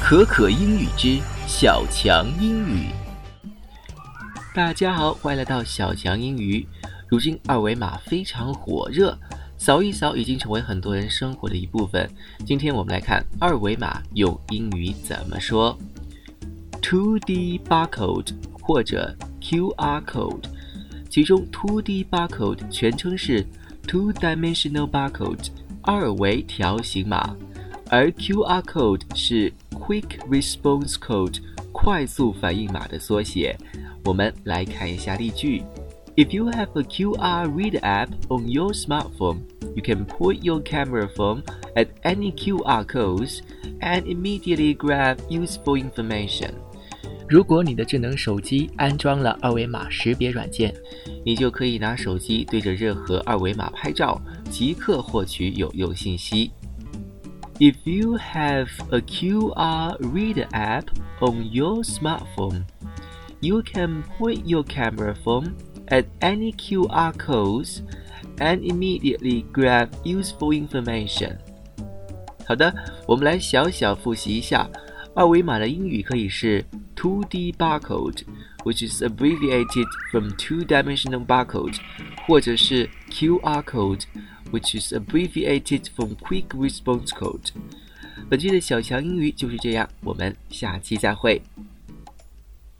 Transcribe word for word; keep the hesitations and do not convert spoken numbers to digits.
可可英语之小强英语。大家好，欢迎来到小强英语。如今二维码非常火热，扫一扫已经成为很多人生活的一部分。今天我们来看二维码用英语怎么说。 two D barcode 或者 Q R code， 其中 two D barcode 全称是 two-dimensional barcode 二维条形码，而 Q R code 是 Quick Response Code 快速反应码的缩写。我们来看一下例句。 If you have a Q R reader app on your smartphone, you can point your camera phone at any Q R codes and immediately grab useful information. 如果你的智能手机安装了二维码识别软件，你就可以拿手机对着任何二维码拍照，即刻获取有用信息。If you have a Q R reader app on your smartphone, you can point your camera phone at any Q R codes and immediately grab useful information. 好的，我们来小小复习一下。二维码的英语可以是 two D barcode, which is abbreviated from two-dimensional barcode, 或者是 Q R code, which is abbreviated from quick response code. 本期的小强英语就是这样，我们下期再会。